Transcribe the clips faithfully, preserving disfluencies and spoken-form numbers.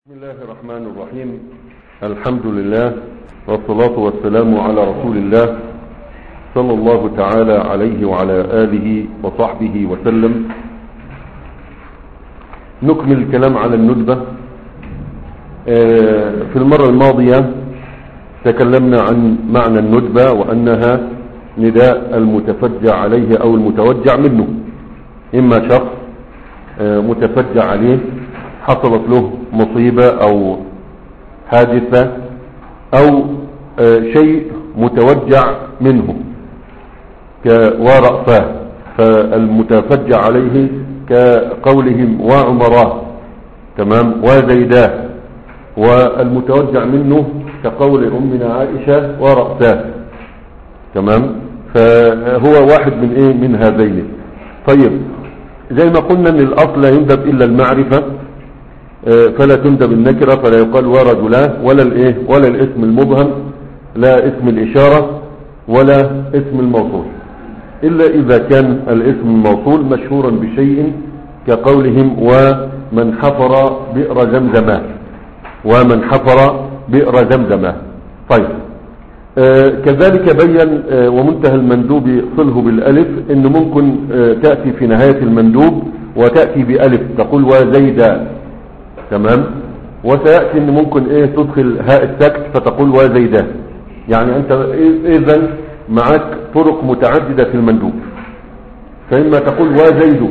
بسم الله الرحمن الرحيم. الحمد لله والصلاة والسلام على رسول الله صلى الله تعالى عليه وعلى آله وصحبه وسلم. نكمل الكلام على الندبة. في المرة الماضية تكلمنا عن معنى الندبة وأنها نداء المتفجع عليه أو المتوجع منه، إما شخص متفجع عليه حصلت له مصيبة أو حادثة أو شيء متوجع منه كورأفاه، فالمتفجع عليه كقولهم وعمراه، تمام، وزيداه، والمتوجع منه كقول أمنا عائشة ورأساه، تمام. فهو واحد من ايه من هذين. طيب، زي ما قلنا ان الاصل لا يندب الا المعرفة، فلا تندب النكرة، فلا يقال ورجلاه ولا الايه ولا الاسم المبهم، لا اسم الاشارة ولا اسم الموصول، الا اذا كان الاسم الموصول مشهورا بشيء كقولهم ومن حفر بئر زمزمه، ومن حفر بئر زمزمه. طيب، آه كذلك بين آه ومنتهى المندوب صله بالالف، انه ممكن آه تأتي في نهاية المندوب وتأتي بألف تقول وزيدا، تمام. وسيأتي ان ممكن ايه تدخل هاء السكت فتقول وزيدا. يعني انت اذا معك طرق متعددة في المندوب، فإما تقول وزيد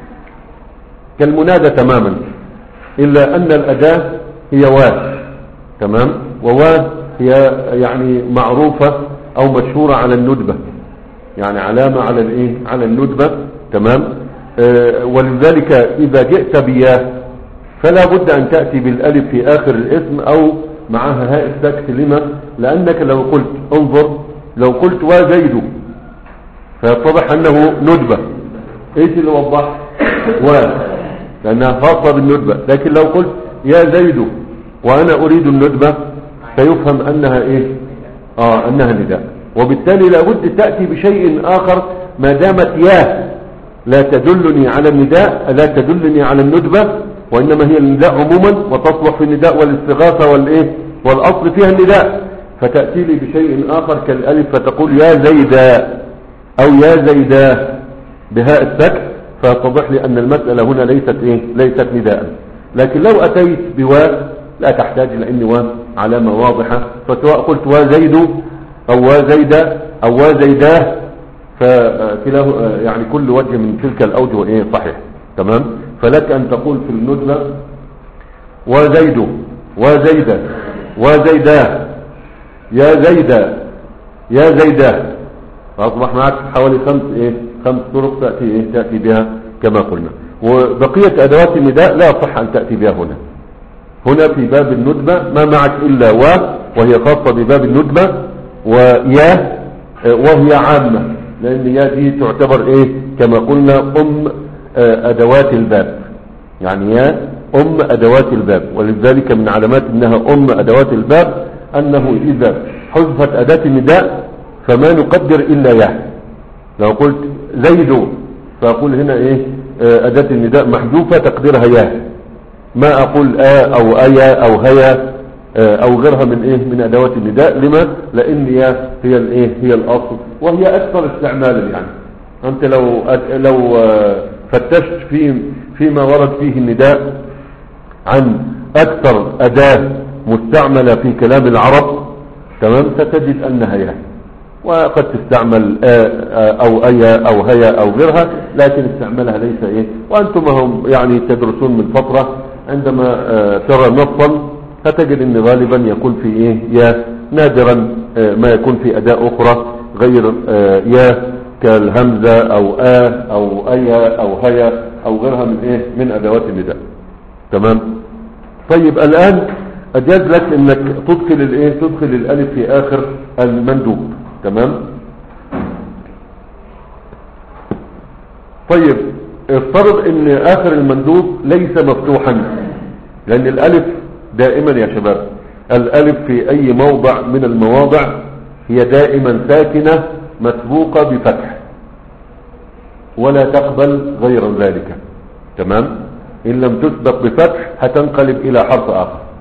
كالمنادى تماما، الا ان الاداة هي وا، تمام، ووا هي يعني معروفة او مشهورة على الندبة، يعني علامة على الايه على الندبة، تمام. آه ولذلك اذا جئت بياه فلا بد ان تأتي بالالف في اخر الاسم او معها هاء السكت. لما؟ لانك لو قلت انظر لو قلت وزيد فيتضح انه ندبة. ايش اللي وضح؟ و لانها خاصة بالندبة. لكن لو قلت يا زيد وانا اريد الندبة فيفهم انها ايه اه انها نداء، وبالتالي لابد تأتي بشيء اخر ما دامت يا لا تدلني على النداء، لا تدلني على الندبة، وانما هي النداء عموما وتصلح في النداء والاستغاثة والايه والاصل فيها النداء. فتأتي لي بشيء اخر كالالف فتقول يا زيدا او يا زيدا بهاء السكت، فيتضح لي ان المسألة هنا ليست ايه ليست نداء. لكن لو اتيت بواء لا تحتاج الى ان واو علامة واضحة، فسواء قلت وزيد او وزيدا او وزيداه فكله يعني كل وجه من تلك الاوجه ايه صحيح، تمام. فلك ان تقول في الندبة وزيد وزيدا وزيداه يا زيدا يا زيداه، فاصبح معك حوالي خمس ايه خمس طرق تأتي ايه تأتي بها كما قلنا. وبقية ادوات النداء لا يصح ان تأتي بها هنا. هنا في باب الندبة ما معك إلا و، وهي خاصة بباب الندبة، ويا وهي عامة، لأن يا دي تعتبر إيه كما قلنا أم أدوات الباب، يعني يا أم أدوات الباب. ولذلك من علامات أنها أم أدوات الباب أنه إذا حذفت أداة النداء فما نقدر إلا يا. لو قلت زيد فأقول هنا إيه أداة النداء محذوفة تقديرها يا، ما اقول آ او ايا او هيا او غيرها من ايه من ادوات النداء. لما؟ لان يا هي الايه هي الاصل وهي اكثر استعمالا. يعني انت لو لو فتشت في فيما ورد فيه النداء عن اكثر اداة مستعملة في كلام العرب، تمام، ستجد انها يا، وقد تستعمل آ او ايا او هيا او غيرها، لكن استعمالها ليس ايه. وانتم هم يعني تدرسون من فترة عندما ترى نصا فتجد ان غالبا يكون في ايه يا، نادرا ما يكون في اداة اخرى غير يا كالهمزة او آ او ايا او هيا او غيرها من ايه من ادوات النداء، تمام. طيب، الان اجاز لك انك تدخل الايه تدخل الالف في اخر المندوب، تمام. طيب، افترض ان اخر المندوب ليس مفتوحا، لان الالف دائما يا شباب الالف في اي موضع من المواضع هي دائما ساكنة مسبوقة بفتح ولا تقبل غير ذلك، تمام. ان لم تسبق بفتح هتنقلب الى حرف اخر.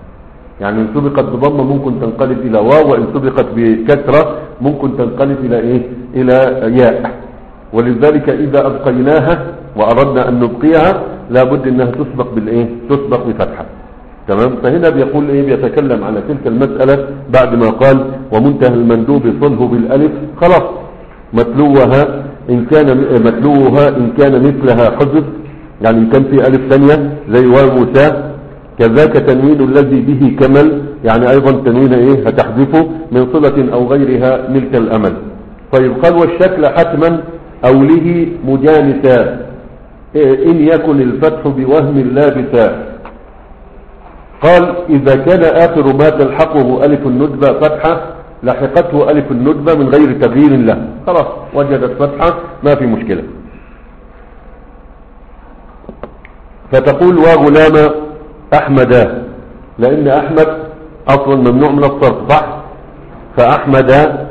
يعني إن سبقت بضمة ممكن تنقلب إلى واو، وإن سبقت بكسرة ممكن تنقلب إلى إيه؟ إلى ياء. ولذلك إذا أبقيناها وأردنا أن نبقيها لابد أنها تسبق بالإيه؟ تسبق بفتحة. تمام. فهنا بيقول إيه؟ بيتكلم على تلك المسألة بعد ما قال ومنتهى المندوب صله بالألف. خلاص متلوها إن كان متلوها إن كان مثلها حذف، يعني إن كان في ألف ثانية زي واو موسى، كذاك تنوين الذي به كمل، يعني أيضا تنوين إيه؟ هتحذفه من صلة أو غيرها ملك الأمل. طيب قال والشكل حتما أوله مجانسا إن يكن الفتح بوهم لا بتاء. قال إذا كان آخر ما تلحقه ألف الندبة فتحة لحقته ألف الندبة من غير تغيير له، خلاص وجدت فتحة ما في مشكلة. فتقول وغلام أحمد، لأن أحمد أصلا ممنوع من الصرف صح، فأحمد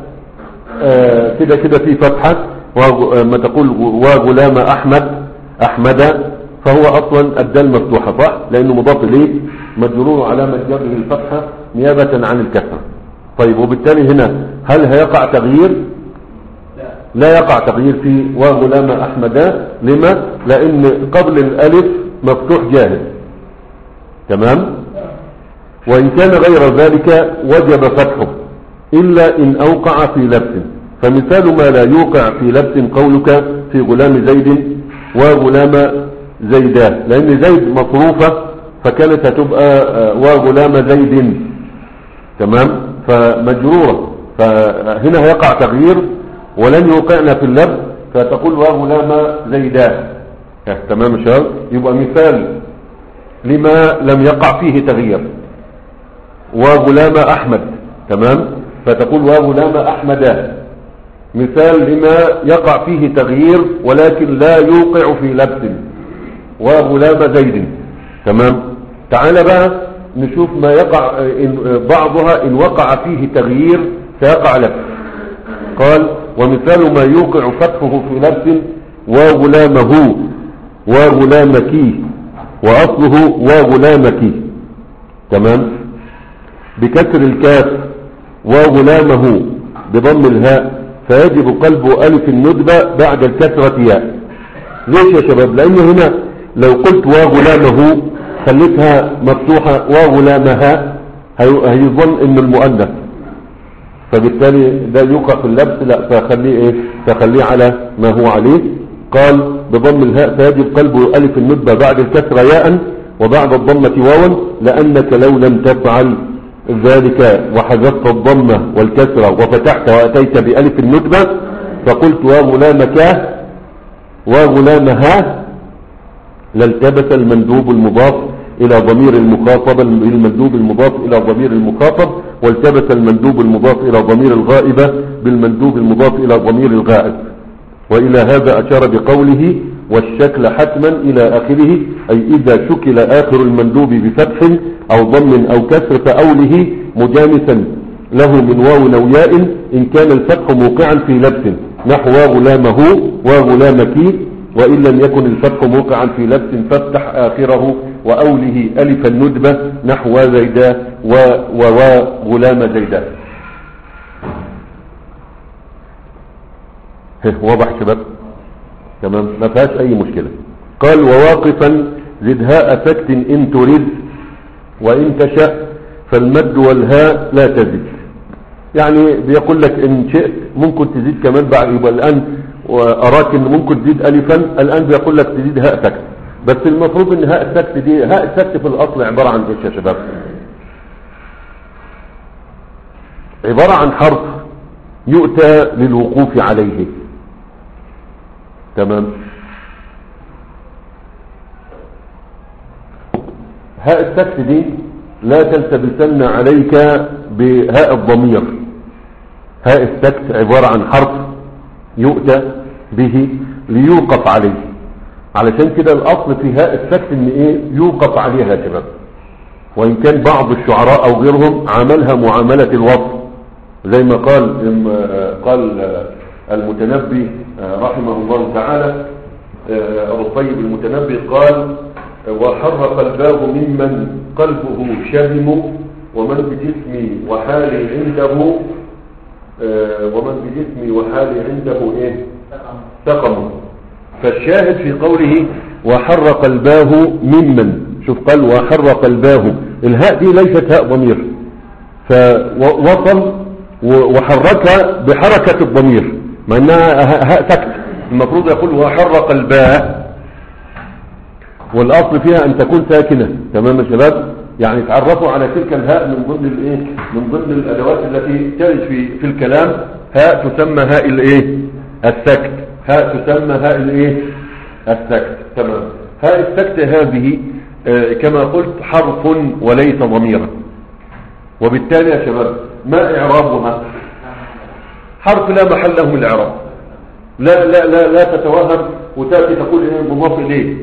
آه كده كده في فتحة. وما تقول وغلام أحمد أحمد فهو أصلا الدال مفتوحة صح، لأنه مضاف إليه مجرور علامة جره الفتحة نيابة عن الكسرة. طيب وبالتالي هنا هل هيقع تغيير؟ لا يقع تغيير في وغلام أحمد. لما؟ لأن قبل الألف مفتوح جاهز. تمام. وإن كان غير ذلك وجب فتحه إلا إن أوقع في لبس. فمثال ما لا يوقع في لبس قولك في غلام زيد وغلام زيدان، لأن زيد مصروفة فكانت هتبقى وغلام زيد. تمام. فمجرورة، فهنا هيقع تغيير ولن يوقعنا في اللبس، فتقول وغلام زيدان. تمام يا شباب. يبقى مثال لما لم يقع فيه تغيير وغلام أحمد. تمام. فتقول وغلام أحمد. مثال لما يقع فيه تغيير ولكن لا يوقع في لبس وغلام زيد. تمام. تعال بقى نشوف ما يقع إن بعضها إن وقع فيه تغيير سيقع لبس. قال ومثال ما يوقع فتحه في لبس وغلامه وغلامك وأصله وغلامك. تمام. بكسر الكاف وغلامه بضم الهاء فيجب قلب ألف الندبة بعد الكسرة ياء. ليش يا شباب؟ لأنه هنا لو قلت وغلامه خليتها مفتوحة وغلامها هيظن إن المؤنث، فبالتالي ده يوقع في اللبس. لا، فخليه إيه؟ فخليه على ما هو عليه. قال بضم الهاء فيجب قلب ألف الندبة بعد الكسرة ياء وبعد الضمة واوا، لأنك لو لم تفعل ذلك وحذفت الضمة والكسرة وفتحت وأتيت بألف الندبة فقلت وغلامك وغلامها لالتبس المندوب المضاف إلى ضمير المخاطب بالمندوب المضاف إلى ضمير المخاطب، والتبس المندوب المضاف إلى ضمير الغائبة بالمندوب المضاف إلى ضمير الغائب. وإلى هذا أشار بقوله والشكل حتما إلى آخره، أي إذا شكل آخر المندوب بفتح أو ضم أو كسر فأوله مجانسا له من واو أو ياء إن كان الفتح موقعا في لبس نحو وغلامه وغلامك، وإن لم يكن الفتح موقعا في لبس فافتح آخره وأوله ألف الندبة نحو زيدا وغلام زيدا. واضح شباب؟ تمام، ما فيهاش أي مشكلة. قال وواقفا زد هاء سكت إن تريد وإن تشاء فالمد والهاء لا تزد. يعني بيقول لك إن شئت ممكن تزيد كمان بعد، يبقى الآن وأراك إن ممكن تزيد ألفا، الآن بيقول لك تزيد هاء سكت، بس المفروض إن هاء سكت دي هاء سكت في الأصل عبارة عن إيش يا شباب؟ عبارة عن حرف يؤتى للوقوف عليه. تمام. هاء السكت دي لا تلتبسن عليك بهاء الضمير. هاء السكت عبارة عن حرف يؤتى به ليوقف عليه، علشان كده الأصل في هاء السكت ان ايه؟ يوقف عليها يا شباب. وإن كان بعض الشعراء أو غيرهم عملها معاملة الوصف، زي ما قال قال المتنبي رحمه الله تعالى، أبو الطيب المتنبي قال وحر قلباه ممن قلبه شهم ومن بجسمي وحالي عنده آه ومن بجسمي وحالي عنده ايه سقم. فالشاهد في قوله وحرق الباه ممن، شوف قال وحرق الباه، الهاء دي ليست هاء ضمير، فوصل وحركها بحركة الضمير مع انها هاء سكت، المفروض يقول وحرق الباء، والاصل فيها ان تكون ساكنة. تمام يا شباب؟ يعني تعرفوا على تلك الهاء من ضمن الايه من ضمن الادوات التي ترد في في الكلام، هاء تسمى هاء الايه السكت، هاء تسمى هاء الايه السكت. تمام. هاء السكت هذه آه كما قلت حرف وليس ضميرا، وبالتالي يا شباب ما اعرابها؟ حرف لا محل له من الاعراب، لا لا لا لا تتوهم وتاتي تقول ايه مضاف اليه.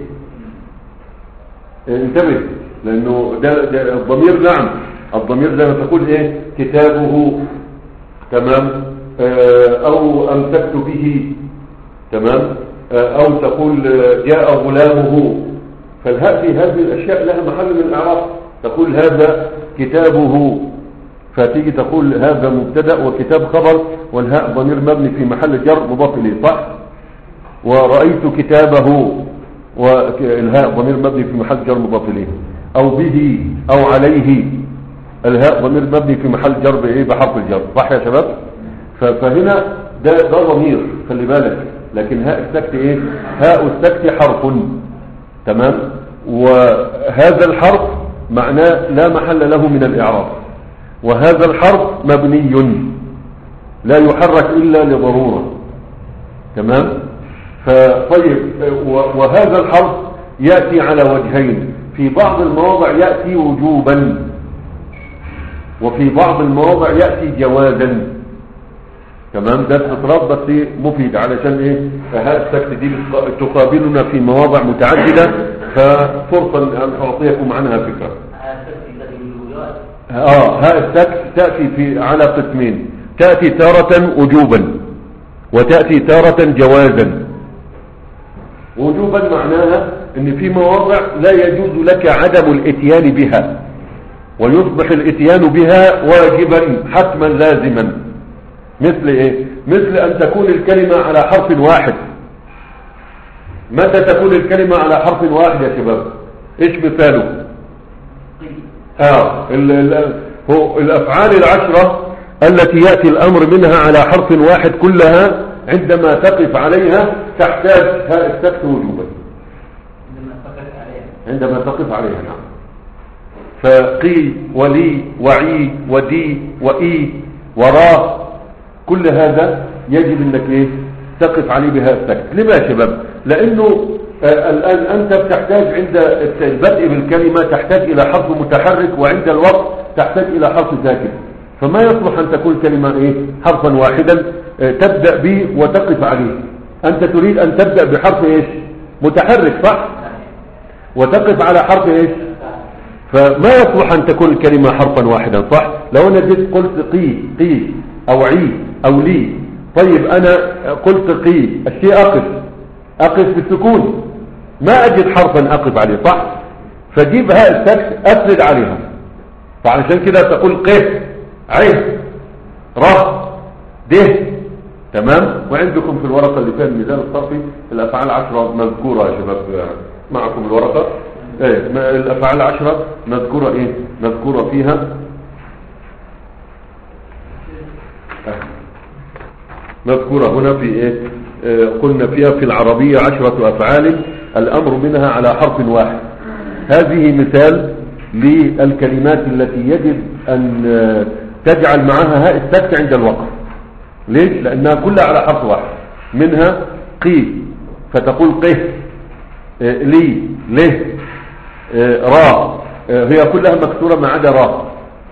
انتبه، لانه ده, ده الضمير، نعم الضمير زي ما تقول ايه كتابه، تمام، آه او امسكت به، تمام، آه او تقول جاء غلامه. فالهاء في هذه الاشياء لها محل من الاعراب، تقول هذا كتابه، فتيجي تقول هذا مبتدا وكتاب خبر، والهاء ضمير مبني في محل جر مضاف اليه، صح؟ ورأيت كتابه، والهاء ضمير مبني في محل جر مضاف اليه، او به او عليه، الهاء ضمير مبني في محل جر بايه بحرف الجر، صح يا شباب؟ فهنا ده ده ضمير، خلي بالك. لكن هاء السكت ايه؟ هاء السكت حرف، تمام، وهذا الحرف معناه لا محل له من الاعراب، وهذا الحرف مبني لا يحرك الا لضروره، تمام. فطيب، وهذا الحرف ياتي على وجهين، في بعض المواضع ياتي وجوبا، وفي بعض المواضع ياتي جوازا، تمام. ده استطراد بس مفيد، علشان ايه هاء السكت دي تقابلنا في مواضع متعدده، ففرصه ان اعطيكم عنها فكره. اه هاء السكت تاتي في على قسمين، تاتي تاره وجوبا وتاتي تاره جوازا. وجوبا معناها ان في مواضع لا يجوز لك عدم الاتيان بها، ويصبح الاتيان بها واجبا حتما لازما. مثل ايه؟ مثل ان تكون الكلمة على حرف واحد. متى تكون الكلمة على حرف واحد يا شباب؟ ايش مثاله؟ اه ال ال هو الافعال العشرة التي يأتي الامر منها على حرف واحد كلها عندما تقف عليها تحتاج هاء السكت وجوبا، عندما تقف عليها، نعم. فقي ولي وعي ودي وإي وراه، كل هذا يجب انك ايه تقف عليه بهاء السكت. لما يا شباب؟ لانه آه الان انت بتحتاج عند البدء بالكلمة تحتاج الى حرف متحرك، وعند الوقت تحتاج الى حرف ساكن، فما يصلح ان تكون كلمة ايه حرفا واحدا آه تبدأ به وتقف عليه. انت تريد ان تبدأ بحرف ايش متحرك، صح؟ وتقف على حرف ايش؟ فما يصلح ان تكون الكلمة حرفا واحدا، صح؟ لو انا جيت قلت قي قي او عي او لي، طيب انا قلت قي، الشيء اقف اقف بالسكون، ما اجد حرفا اقف عليه، صح؟ فجيب هاء السكت اسرد عليها، فعلشان كده تقول قه عه ره ده، تمام. وعندكم في الورقة اللي فيها الميزان الصرفي الافعال عشرة مذكورة يا شباب، معكم الورقة ايه الافعال العشرة مذكورة ايه مذكورة فيها مذكورة هنا في ايه اه قلنا فيها في العربية عشرة افعال الامر منها على حرف واحد. هذه مثال للكلمات التي يجب ان اه تجعل معها هاء السكت عند الوقف. ليش؟ لانها كلها على حرف واحد. منها قي فتقول قه اه لي له اه را اه هي كلها مكسورة ما عدا را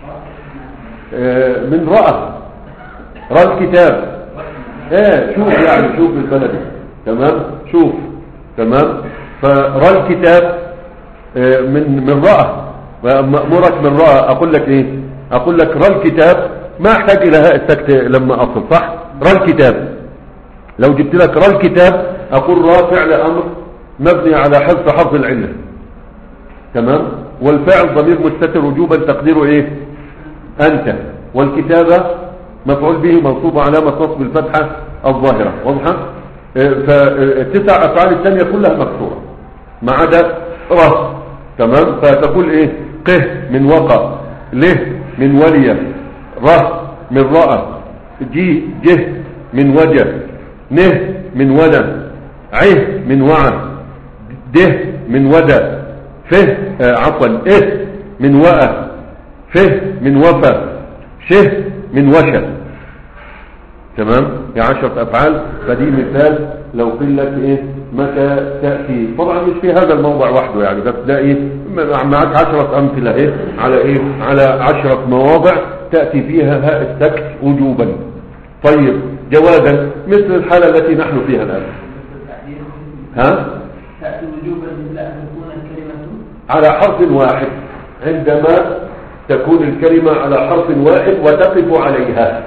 اه من رأى رأى الكتاب ايه شوف يعني شوف بالبلدي، تمام، شوف، تمام. فرأى الكتاب اه من من رأى، مأمورك من رأى، اقول لك ايه اقول لك رأى الكتاب، ما احتاج الى هاء السكت لما اصل، صح؟ رأى الكتاب، لو جبت لك رأى الكتاب اقول را فعل امر مبني على حذف حرف العلة، تمام، والفاعل ضمير مستتر وجوبا تقديره ايه أنت، والكتابة مفعول به منصوب علامة نصب الفتحة الظاهرة، واضحة؟ فتسع أفعال الثانية كلها مكسورة ما عدا ره، تمام؟ فتقول ايه؟ قه من وقع، له من ولي، ره من رأى، جي جه من وجه، نه من ودى، عه من وعى، ده من ودى، فه آه عفوا اه من وأى، فه من وفى، شه من وشى، تمام؟ هي عشرة أفعال. فدي مثال لو قيل لك ايه متى تأتي، طبعا مش في هذا الموضع وحده يعني، بس ده ايه معك عشرة أمثلة ايه على ايه على عشرة مواضع تأتي فيها هاء السكت وجوبا. طيب جوازا مثل الحالة التي نحن فيها الآن، ها تأتي وجوبا مثل أن تكون الكلمة على حرف واحد، عندما تكون الكلمة على حرف واحد وتقف عليها،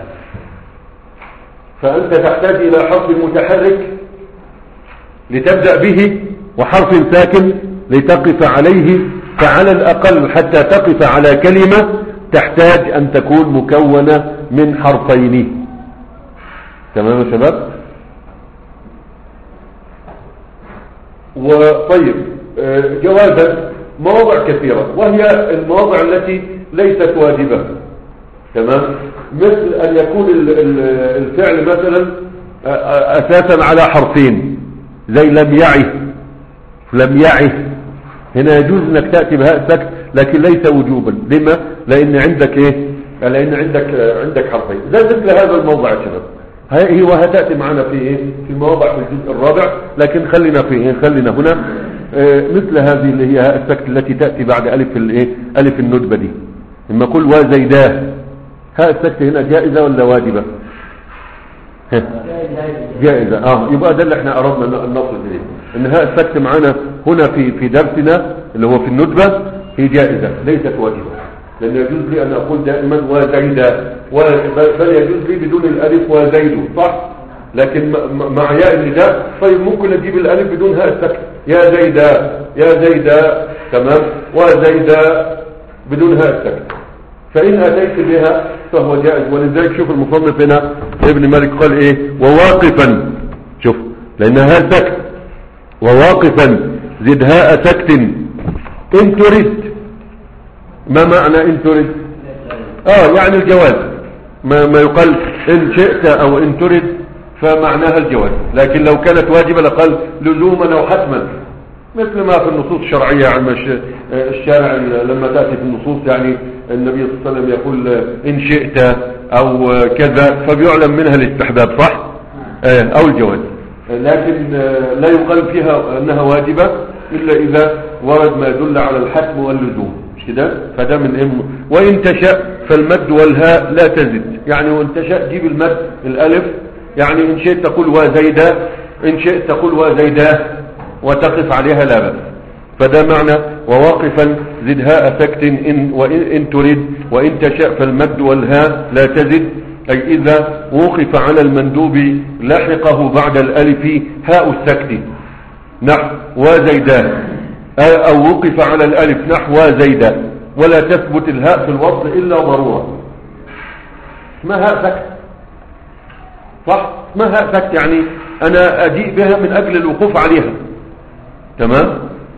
فأنت تحتاج إلى حرف متحرك لتبدأ به وحرف ساكن لتقف عليه، فعلى الأقل حتى تقف على كلمة تحتاج أن تكون مكونة من حرفين. تمام يا شباب؟ وطيب جوازا مواضع كثيرة، وهي المواضع التي ليست واجبة، تمام؟ مثل أن يكون الفعل مثلا أساسا على حرفين زي لم يعه، لم يعه هنا يجوز انك تأتي بهاء سكت لكن ليس وجوبا. لما؟ لان عندك ايه لان عندك عندك حرفين. زي مثل هذا الموضع يا شباب، هي وهتأتي معنا في ايه في مواضع في الجزء الرابع، لكن خلينا في ايه خلينا هنا اه مثل هذه اللي هي هاء السكت التي تأتي بعد الف الايه الف الندبة دي. لما اقول وزيداه، هاء السكت هنا جائزة ولا واجبة؟ جائزة. اه يبقى ده اللي احنا اردنا ان نصل اليه، ان هاء السكت معنا هنا في في درسنا اللي هو في الندبة هي جائزة ليست واجبة، لان يجوز لي ان اقول دائما وزيدا، بل يجوز لي بدون الالف وزيد، صح؟ لكن مع ياء النداء طيب ممكن اجيب الالف بدون هاء السكت، يا زيدا يا زيدا، تمام؟ وزيدا بدون هاء السكت، فإن أتيت بها فهو جائز. ولذلك شوف المصنف هنا ابن مالك قال ايه وواقفا، شوف لأنها هاء سكت، وواقفا زد هاء سكت إن ترد. ما معنى إن ترد؟ آه يعني الجواز، ما, ما يقال إن شئت أو إن ترد فمعناها الجواز، لكن لو كانت واجبة لقال لزوما أو حتما، مثل ما في النصوص الشرعية عن الشارع لما تأتي في النصوص يعني النبي صلى الله عليه وسلم يقول إن شئت أو كذا فبيعلم منها الاستحباب، صح؟ أو الجواز، لكن لا يقال فيها أنها واجبة إلا إذا ورد ما يدل على الحتم واللزوم، مش كده؟ فده من إم. وإن تشاء فالمد والهاء لا تزد، يعني وإن تشاء جيب المد الألف، يعني إن شئت تقول وزيدا، إن شئت تقول وزيدا وتقف عليها لا بأس. فده معنى وواقفا زد هاء سكت إن, وإن إن تريد، وإن تشاء فالمد والهاء لا تزد، أي إذا وقف على المندوب لحقه بعد الألف هاء السكت نحو وزيدا، أو وقف على الألف نحو وزيدا، ولا تثبت الهاء في الوصل إلا ضرورة. ما هاء سكت، صح؟ ما هاء سكت يعني أنا أجيء بها من أجل الوقوف عليها، تمام؟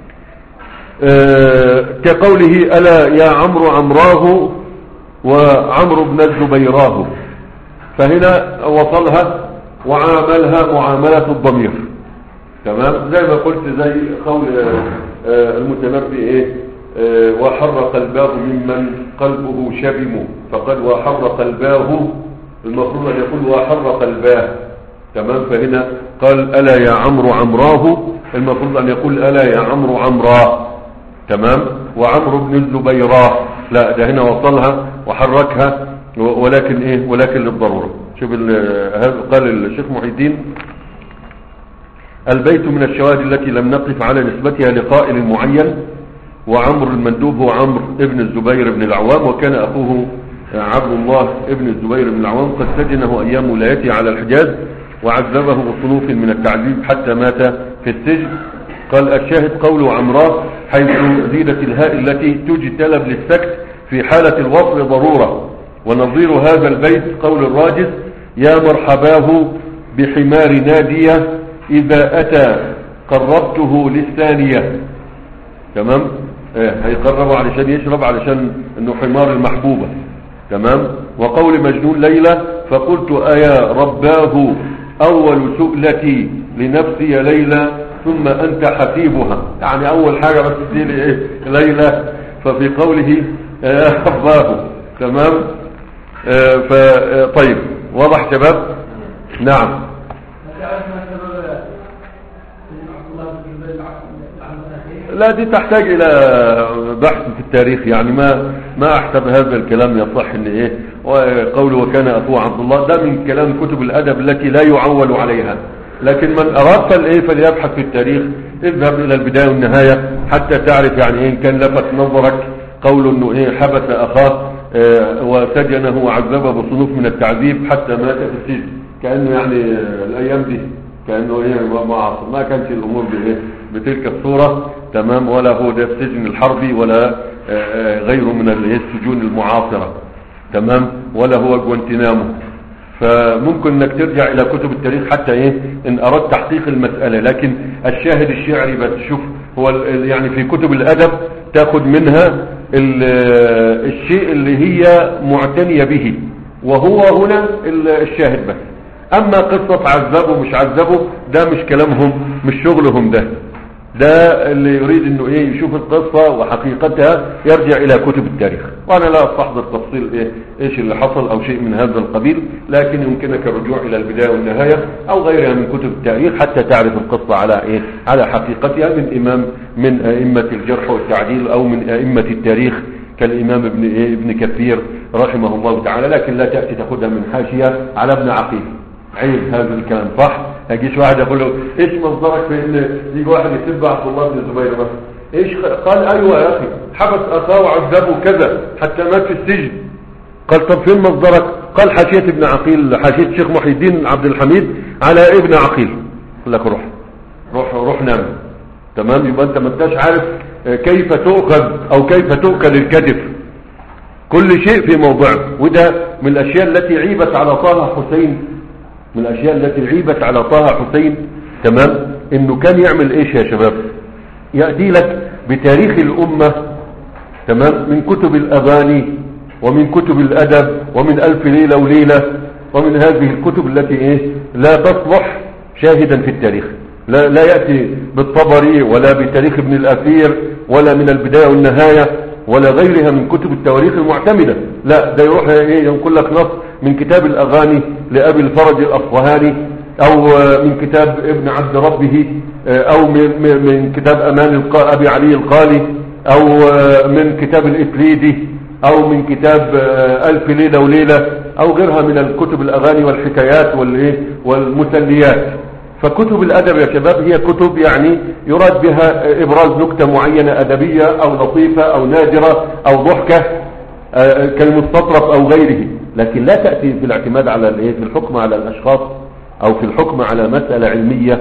آه كقوله ألا يا عمرو عمراه وعمرو بن الزبيراه، فهنا وصلها وعاملها معاملة الضمير، تمام؟ زي ما قلت زي قول آه المتنبي ايه آه وحرق الباه ممن قلبه شبم، فقد وحرق الباه المفروض ان يقول وحرق الباه، تمام؟ فهنا قال ألا يا عمرو عمراه، المفروض أن يقول ألا يا عمرو عمراه، تمام؟ وعمرو بن الزبيراه، لا ده هنا وصلها وحركها، ولكن ايه ولكن للضرورة. شوف هذا قال الشيخ محي الدين البيت من الشواهد التي لم نقف على نسبتها لقائل معين، وعمرو المندوب هو عمرو ابن الزبير بن العوام، وكان أخوه عبد الله ابن الزبير بن العوام قد سجنه أيام ولايته على الحجاز وعذبه بصنوف من التعذيب حتى مات في السجن. قال الشاهد قوله عمراه حيث زيدت الهاء التي تجتلب للسكت في حالة الوصل ضرورة، ونظير هذا البيت قول الراجز: يا مرحباه بحمار نادية إذا أتى قربته للثانية. تمام. اه هيقربوا علشان يشرب، علشان انه حمار المحبوبة. تمام. وقول مجنون ليلى: فقلت أيا رباه أول سؤلتي لنفسي ليلى ثم أنت حسيبها. يعني أول حاجة بس تسيلي إيه؟ ليلى. ففي قوله يا رباه. تمام. اه طيب واضح شباب؟ نعم. لا دي تحتاج الى بحث في التاريخ، يعني ما ما احسب هذا الكلام يصح ان ايه قوله وكان اخوه عبد الله، ده من كلام كتب الادب التي لا يعول عليها. لكن من اراد فالايه فليبحث في التاريخ، اذهب الى البدايه والنهايه حتى تعرف يعني ايه كان لفت نظرك قول انه ايه حبس اخاه اه وسجنه وعذبه بصنوف من التعذيب حتى مات في السجن. كانه يعني الايام دي كانه ايه معاصر، ما كانش الامور بايه بتلك الصورة. تمام. ولا هو ده السجن الحربي ولا غيره من السجون المعاصرة. تمام. ولا هو جوانتنامو. فممكن انك ترجع الى كتب التاريخ حتى ايه ان اردت تحقيق المسألة. لكن الشاهد الشعري بس شوف هو يعني في كتب الادب تاخد منها الشيء اللي هي معتنية به، وهو هنا الشاهد بس. اما قصة عذبه مش عذبه ده مش كلامهم، مش شغلهم. ده ده اللي يريد انه ايه يشوف القصة وحقيقتها يرجع الى كتب التاريخ. وانا لا استحضر تفصيل ايه ايش اللي حصل او شيء من هذا القبيل، لكن يمكنك الرجوع الى البداية والنهاية او غيرها من كتب التاريخ حتى تعرف القصة على ايه على حقيقتها من امام من ائمة الجرح والتعديل او من ائمة التاريخ كالامام ابن ايه ابن كثير رحمه الله تعالى. لكن لا تأتي تاخذها من حاشية على ابن عقيل. عيب هذا الكلام. صح. هيجيش واحد يقول له ايش مصدرك في ان يجي واحد يسب عبد الله بن الزبير مثلا؟ ايش قال؟ ايوه يا اخي حبس اخاه وعذبه كذا حتى مات في السجن. قال طب فين مصدرك؟ قال حاشية ابن عقيل، حاشية الشيخ محي الدين عبد الحميد على ابن عقيل. قال لك روح روح روح نام. تمام. يبقى انت ما انتش عارف كيف تؤخذ او كيف تؤكل الكتف. كل شيء في موضعه. وده من الاشياء التي عيبت على طه حسين من الاشياء التي عيبت على طه حسين. تمام. انه كان يعمل ايش يا شباب؟ يأتي لك بتاريخ الامة. تمام. من كتب الاغاني ومن كتب الادب ومن الف ليلة وليلة ومن هذه الكتب التي ايه لا تصلح شاهدا في التاريخ. لا, لا يأتي بالطبري ولا بتاريخ ابن الاثير ولا من البداية والنهاية ولا غيرها من كتب التواريخ المعتمدة. لا ده يروح ايه ينقل لك نص من كتاب الاغاني لابي الفرج الاصفهاني او من كتاب ابن عبد ربه او من, من كتاب امان ابي علي القالي او من كتاب الاتريدي او من كتاب الف ليلة وليلة او غيرها من الكتب الاغاني والحكايات والايه والمسليات. فكتب الادب يا شباب هي كتب يعني يراد بها ابراز نكتة معينة ادبية او لطيفة او نادرة او ضحكة كالمستطرف او غيره. لكن لا تأتي في الاعتماد على الايه في الحكم على الاشخاص او في الحكم على مسألة علمية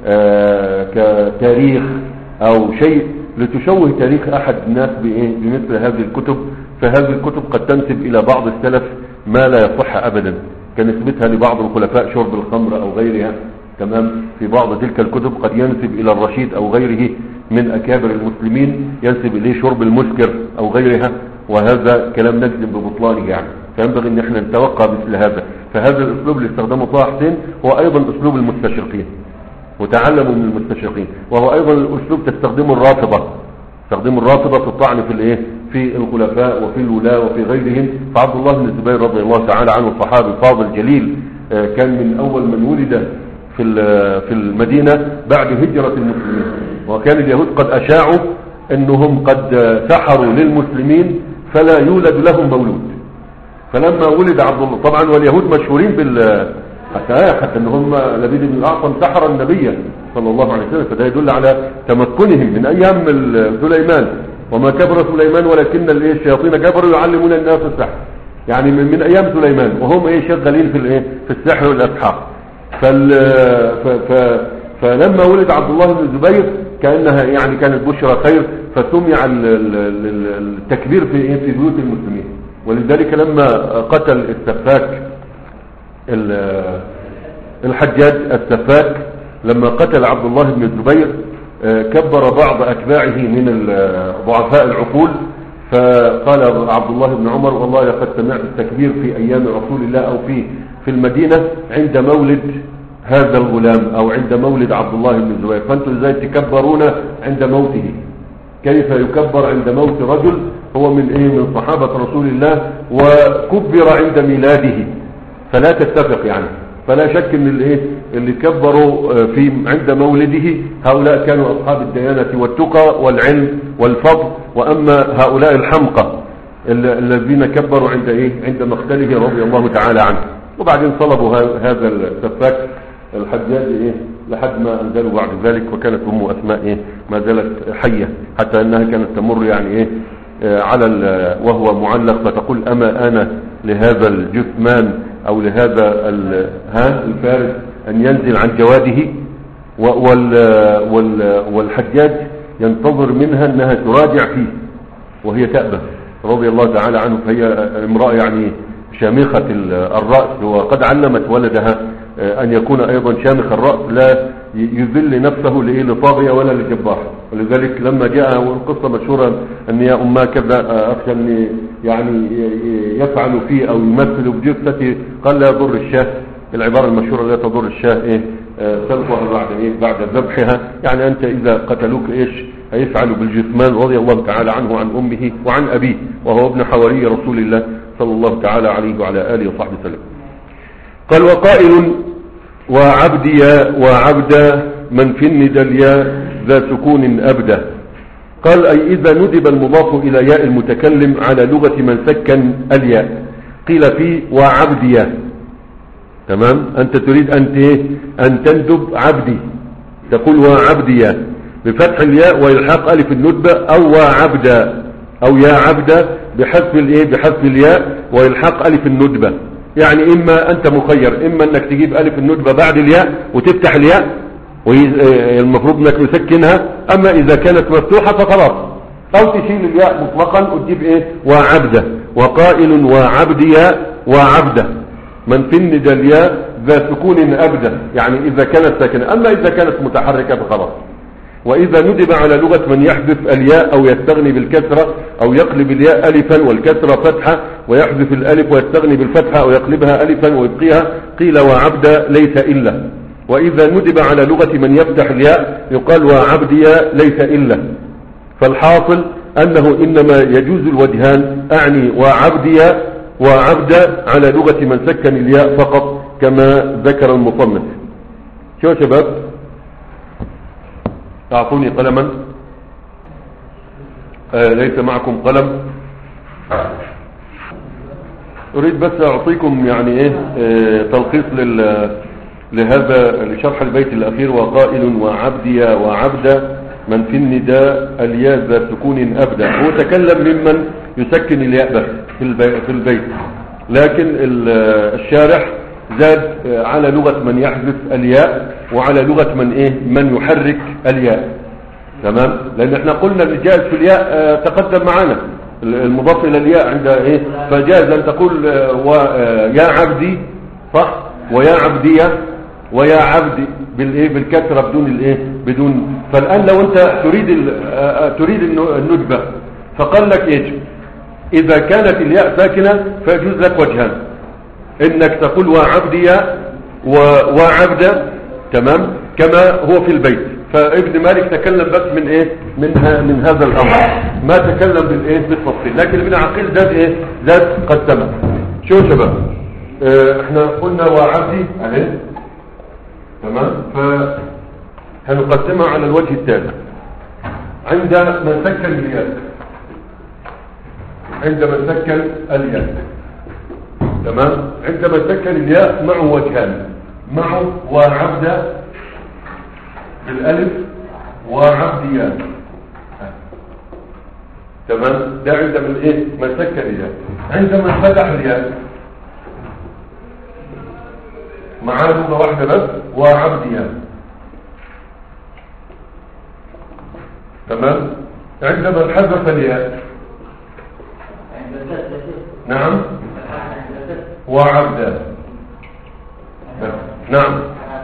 كتاريخ او شيء لتشوه تاريخ احد الناس بايه بمثل هذه الكتب. فهذه الكتب قد تنسب الى بعض السلف ما لا يصح ابدا، كنسبتها لبعض الخلفاء شرب الخمر او غيرها. تمام. في بعض تلك الكتب قد ينسب الى الرشيد او غيره من اكابر المسلمين ينسب اليه شرب المسكر او غيرها، وهذا كلام نجزم ببطلانه يعني. فينبغي ان احنا نتوقع مثل هذا. فهذا الاسلوب اللي استخدمه طه حسين هو ايضا اسلوب المستشرقين، وتعلموا من المستشرقين، وهو ايضا الاسلوب تستخدمه الرافضة تستخدمه الرافضة في الطعن في الايه في الخلفاء وفي الولاة وفي غيرهم. فعبد الله بن الزبير رضي الله تعالى عنه صحابي فاضل جليل، كان من اول من ولد في في المدينة بعد هجرة المسلمين. وكان اليهود قد اشاعوا انهم قد سحروا للمسلمين فلا يولد لهم مولود. فلما ولد عبد الله طبعا واليهود مشهورين بال حتى حتى ان هم لبيد بن الاعصم سحر النبي صلى الله عليه وسلم. فده يدل على تمكنهم من ايام سليمان. وما كبر سليمان ولكن الايه الشياطين كبروا يعلمون الناس السحر. يعني من, من ايام سليمان وهم ايه شغالين في الايه في السحر والاسحار. فال ف... ف... فلما ولد عبد الله بن الزبير كانها يعني كانت بشرى خير، فسمع التكبير في ايه في بيوت المسلمين. ولذلك لما قتل السفاك الحجاج السفاك لما قتل عبد الله بن الزبير كبر بعض أتباعه من ضعفاء العقول، فقال عبد الله بن عمر والله لقد سمعت التكبير في أيام رسول الله أو في في المدينة عند مولد هذا الغلام أو عند مولد عبد الله بن الزبير، فأنتم ازاي تكبرون عند موته؟ كيف يكبر عند موت رجل هو من ايه من صحابة رسول الله وكبر عند ميلاده؟ فلا تتفق يعني. فلا شك ان الايه اللي كبروا في عند مولده هؤلاء كانوا اصحاب الديانة والتقى والعلم والفضل، واما هؤلاء الحمقى الذين كبروا عند ايه عند مقتله رضي الله تعالى عنه. وبعدين صلبوا هذا السفاك الحجاج ايه لحد ما انزلوا بعد ذلك، وكانت ام اسماء ايه ما زالت حية، حتى انها كانت تمر يعني ايه على وهو معلق فتقول اما انا لهذا الجثمان او لهذا ها الفارس ان ينزل عن جواده، وال وال والحجاج ينتظر منها انها تراجع فيه وهي تأبى رضي الله تعالى عنه. فهي امرأة يعني شامخة الرأس، وقد علمت ولدها ان يكون ايضا شامخ الرأس، لا يذل نفسه لطاغية ولا لجبار. ولذلك لما جاء والقصة مشهورة ان يا امها كذا اخشى ان يعني يفعل فيه او يمثل بجثتي، قال لا يضر الشاه، العبارة المشهورة لا تضر الشاه ايه سلقها بعد ايه بعد ذبحها. يعني انت اذا قتلوك ايش هيفعلوا بالجثمان رضي الله تعالى عنه عن امه وعن ابيه، وهو ابن حواري رسول الله صلى الله تعالى عليه وعلى اله وصحبه وسلم. قال وقائل وعبدي وعبد من في الندى الياء ذا سكون أبدا. قال أي إذا ندب المضاف إلى ياء المتكلم على لغة من سكن الياء. قيل فيه وعبدي، تمام، أنت تريد أن أن تندب عبدي، تقول وعبدي بفتح الياء وإلحاق ألف الندبة، أو وعبدا أو يا عبدا بحذف الايه بحذف الياء وإلحاق ألف الندبة. يعني إما أنت مخير، إما أنك تجيب ألف الندبة بعد الياء وتفتح الياء والمفروض أنك مسكنها، أما إذا كانت مفتوحة فخلاص، أو تشيل الياء مطلقا وتجيب إيه وعبدة. وقائل وعبديا وعبدة من في الندى الياء ذا سكون أبدا، يعني إذا كانت ساكنة، أما إذا كانت متحركة فخلاص. وإذا ندب على لغة من يحذف الياء أو يستغني بالكسرة أو يقلب الياء ألفا والكسرة فتحة ويحذف الألف ويستغني بالفتحة أو يقلبها ألفا ويبقيها، قيل وعبد ليس إلا. وإذا ندب على لغة من يفتح الياء يقال وعبدي ليس إلا. فالحاصل أنه إنما يجوز الوجهان، أعني وعبدي وعبد على لغة من سكن الياء فقط كما ذكر المصنف. شو شباب؟ أعطوني قلما. آه ليس معكم قلم. أريد بس أعطيكم يعني إيه آه تلخيص لل لهذا لشرح البيت الأخير. وقائل وعبدي وعبد من في النداء الياء ذا سكون أبدا. هو تكلم ممن يسكن الياء بس في البيت، لكن الشارح زاد على لغة من يحذف الياء وعلى لغة من ايه من يحرك الياء، تمام. لان احنا قلنا اللي جائز في الياء تقدم معنا المضاف الى الياء عند ايه، فجاز ان تقول ويا عبدي صح، ويا عبدية ويا عبدي بالايه بالكسره بدون الايه بدون. فالان لو انت تريد تريد الندبه فقال لك ايش، اذا كانت الياء ساكنه فيجوز لك وجهان، انك تقول وعبدي وعبد، تمام، كما هو في البيت. فابن مالك تكلم بس من ايه من, من هذا الامر، ما تكلم بالايه بالتفصيل. لكن ابن عقيل زاد ايه زاد قسمه. شو شباب اه احنا قلنا وعبدي عليه، تمام، فهنقسمها على الوجه التالي. عند من سكن الياء عند من سكن الياء تمام، عندما سكن الياء معه وجهان، معه وعبد بالالف وعبديان، تمام، ده عند من ايه من سكن الياء. عندما فتح الياء معاه لغه واحده بس وعبديان، تمام. عندما حذف الياء نعم وعبدا. نعم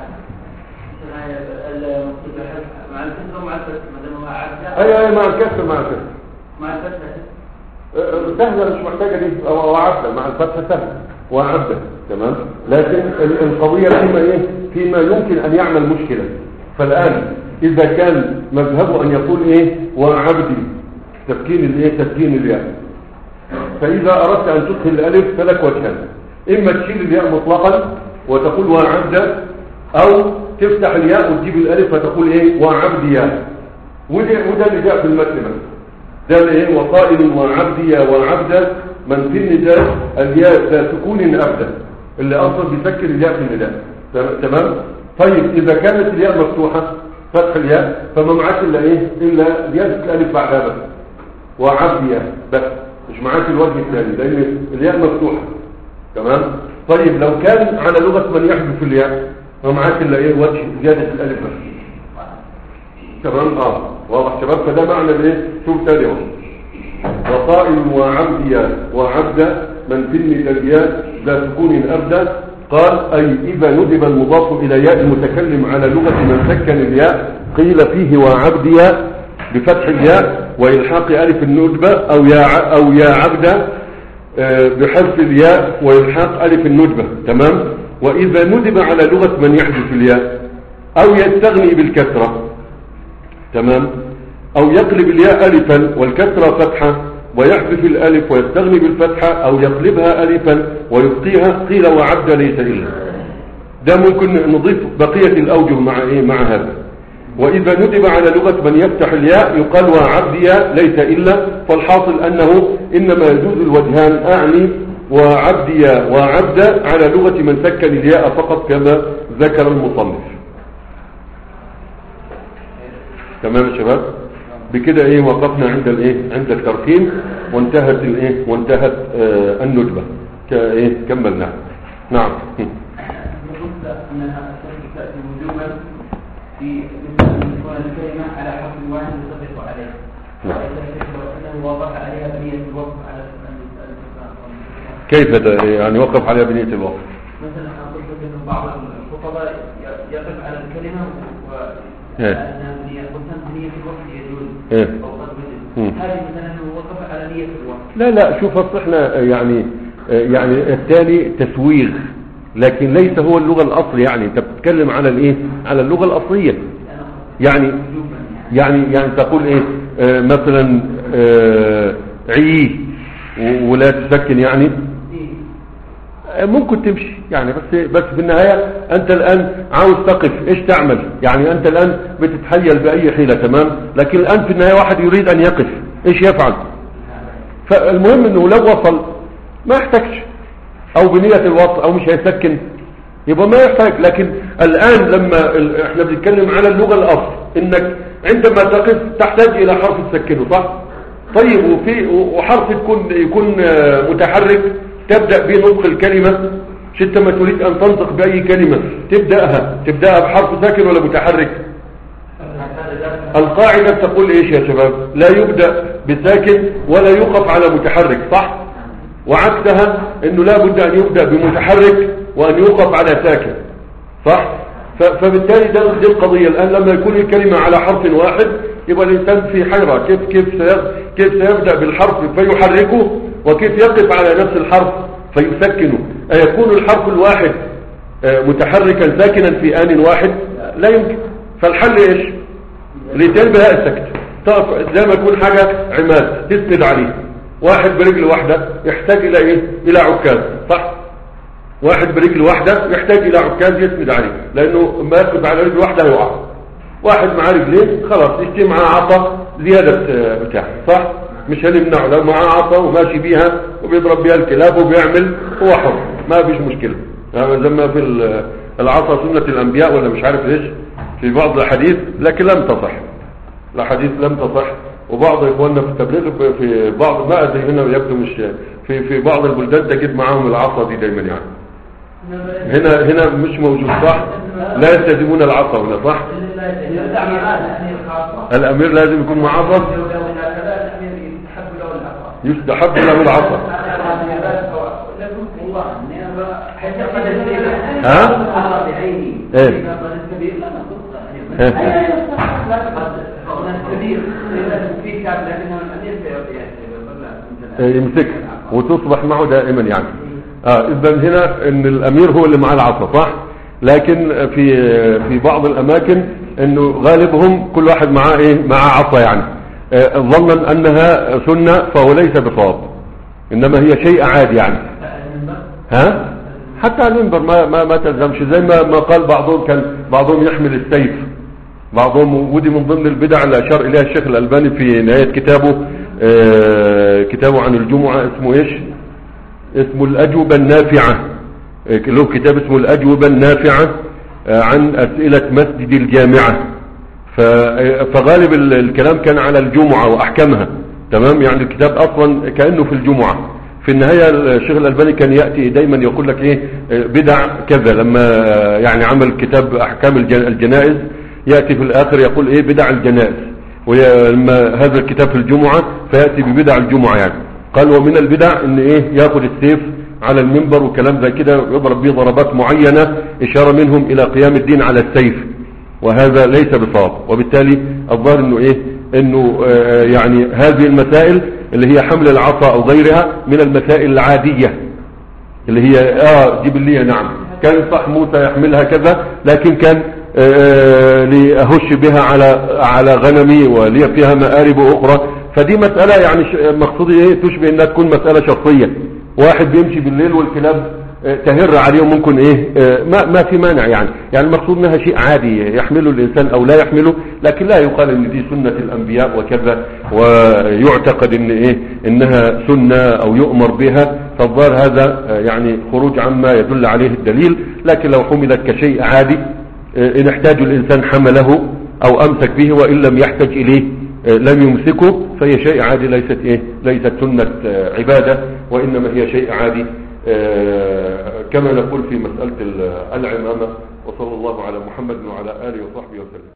مع الكسر ومع الفتح مثلا هو عبدا. اي اي مع الكسر مع الكسر مع الفتح سهلة مش محتاجة دي. وعبدا مع الفتح سهل وعبدا تمام. لكن القضية فيما ايه فيما يمكن ان يعمل مشكلة. فالان اذا كان مذهبه ان يقول ايه وعبدي تسكين الايه تسكين الياء، فاذا اردت ان تدخل الالف فلك وجهان، اما تشيل الياء مطلقا وتقول وعبدا، او تفتح الياء وتجيب الالف فتقول ايه وعبديا. وده وده اللي جاء في المتن ده اللي ايه وقائل وعبديا وعبدا من في النداء الياء ذا سكون ابدا اللي اصلا بيسكن الياء في النداء تمام. طيب اذا كانت الياء مفتوحه فتح الياء فما معاك الا ايه الا زياده الالف بعدها بس وعبديا بس، مش معاك الوجه الثاني لان الياء مفتوحه تمام. طيب لو كان على لغه من يحذف الياء ما معاك الا ايه وجه زياده الالف بس تمام. اه واضح شباب. فده معنى الايه شوف تاني اهو وقائل وعبديا وعبدا من في النداء ذا سكون ابدا. قال اي اذا ندب المضاف الى ياء المتكلم على لغه من سكن الياء قيل فيه وعبديا بفتح الياء والحاق الف الندبه او يا او يا عبدا بحذف الياء والحاق الف الندبه تمام. واذا ندب على لغه من يحذف الياء او يستغني بالكسره تمام، او يقلب الياء الفا والكسره فتحه ويحذف الالف ويستغني بالفتحه او يقلبها الفا ويبقيها قيل وعبد ليس الا. ده ممكن نضيف بقيه الاوجه مع ايه مع هذا. واذا ندب على لغه من يفتح الياء يقال وعبديا ليس الا. فالحاصل انه انما يجوز الوجهان اعني وعبديا وعبدا على لغه من سكن الياء فقط كما ذكر المصنف. تمام يا شباب. بكده ايه وقفنا عند الايه عند التركيب وانتهت الايه وانتهت آه الندبه كايه كملناها. نعم قلت انها تاتي وجوبا في مثل تكون الكلمه على حرف واحد يصدق عليه. نعم. انه وقف عليها بنيه الوقف على كيف يعني وقف عليها بنيه الوقف؟ مثلا قلت ان بعض الخطباء يقف على الكلمه و ايه نية الوقت يجوز إيه؟ أو قد بدل هذه مثلا وقف على نية الوقت. لا لا شوف احنا يعني يعني التالي تسويغ لكن ليس هو اللغة الأصل. يعني انت بتتكلم على الايه على اللغة الأصلية. يعني يعني يعني تقول ايه آه مثلا آه عي ولا تسكن يعني ممكن تمشي يعني بس بس في النهاية انت الان عاوز تقف ايش تعمل؟ يعني انت الان بتتحيل باي حيلة تمام. لكن الان في النهاية واحد يريد ان يقف ايش يفعل؟ فالمهم انه لو وصل ما يحتاجش او بنية الوصل او مش هيسكن يبقى ما يحتاج. لكن الان لما احنا بنتكلم على اللغة الاصل انك عندما تقف تحتاج الى حرف تسكنه صح؟ طيب وفي وحرف يكون يكون متحرك تبدأ به نطق الكلمة. مش انت ما تريد ان تنطق بأي كلمة تبدأها تبدأها بحرف ساكن ولا متحرك؟ القاعدة تقول ايش يا شباب؟ لا يبدأ بساكن ولا يوقف على متحرك صح؟ وعكسها انه لا بد ان يبدأ بمتحرك وان يوقف على ساكن صح؟ فبالتالي ده دي القضية. الان لما يكون الكلمة على حرف واحد يبقى الانسان في حيرة كيف كيف كيف سيبدأ بالحرف فيحركه وكيف يقف على نفس الحرف فيسكنه. أيكون الحرف الواحد متحركا ساكنا في آن واحد؟ لا يمكن. فالحل ايش؟ لتين بهاء السكت تقف زي ما يكون حاجة عماد تسند عليه. واحد برجل واحدة يحتاج الى ايه؟ الى عكاز صح؟ واحد برجل واحدة يحتاج الى عكاز يسند عليه لانه ما يسند على رجل واحدة يقع. واحد معاه رجلين خلاص يشتي معاه عصا زيادة بتاع صح؟ مش هنمنعه لو معاه عصا وماشي بيها وبيضرب بيها الكلاب وبيعمل هو حر ما فيش مشكلة. زي ما في العصا سنة الانبياء ولا مش عارف ليش في بعض الحديث لكن لم تصح. الحديث لم تصح. وبعض اخواننا في التبليغ في بعض ما ادري هنا يبدو مش في في بعض البلدان تجد معاهم العصا دي دايما يعني. هنا هنا مش موجود صح؟ لا يستخدمون العصا هنا صح؟ الامير لازم يكون معاه عصا. يستحب له العصا. ها؟ ايه يمسك وتصبح معه دائما يعني. اه اذا هنا ان الامير هو اللي معاه العصا صح، لكن في في بعض الاماكن انه غالبهم كل واحد معاه ايه، معاه عصا يعني، آه ظنا انها سنة فهو ليس بصواب، انما هي شيء عادي يعني. ها حتى على المنبر ما ما ما تلزمش، زي ما ما قال بعضهم، كان بعضهم يحمل السيف، بعضهم، ودي من ضمن البدع اللي اشار اليها الشيخ الألباني في نهاية كتابه، آه كتابه عن الجمعة، اسمه ايش؟ اسمه الأجوبة النافعة، له كتاب اسمه الأجوبة النافعة عن أسئلة مسجد الجامعة. فغالب الكلام كان على الجمعة وأحكامها، تمام، يعني الكتاب أصلا كأنه في الجمعة. في النهاية الشيخ الألباني كان يأتي دايما يقول لك ايه بدع كذا، لما يعني عمل كتاب أحكام الجنائز يأتي في الآخر يقول ايه بدع الجنائز، ولما هذا الكتاب في الجمعة فيأتي ببدع الجمعة يعني. قال ومن البدع ان ايه ياخذ السيف على المنبر وكلام زي كده، يضرب به ضربات معينة اشارة منهم الى قيام الدين على السيف، وهذا ليس بصواب. وبالتالي الظاهر انه ايه، انه آه يعني هذه المسائل اللي هي حمل العصا او غيرها من المسائل العادية اللي هي اه جبلية. نعم كان صح موسى يحملها كذا، لكن كان آه لأهش بها على على غنمي ولي فيها مآرب اخرى. فدي مسألة يعني مقصودي ايه، تشبه انها تكون مسألة شخصية، واحد بيمشي بالليل والكلاب تهر عليهم ممكن ايه، ما ما في مانع يعني. يعني المقصود انها شيء عادي يحمله الانسان او لا يحمله، لكن لا يقال ان دي سنة الانبياء وكذا، ويعتقد ان ايه انها سنة او يؤمر بها. فالظاهر هذا يعني خروج عما يدل عليه الدليل. لكن لو حملت كشيء عادي ان احتاج الانسان حمله او امسك به، وان لم يحتاج اليه لم يمسكه، فهي شيء عادي، ليست ايه ليست سنة عبادة، وانما هي شيء عادي كما نقول في مسألة العمامة. وصلى الله على محمد وعلى آله وصحبه وسلم.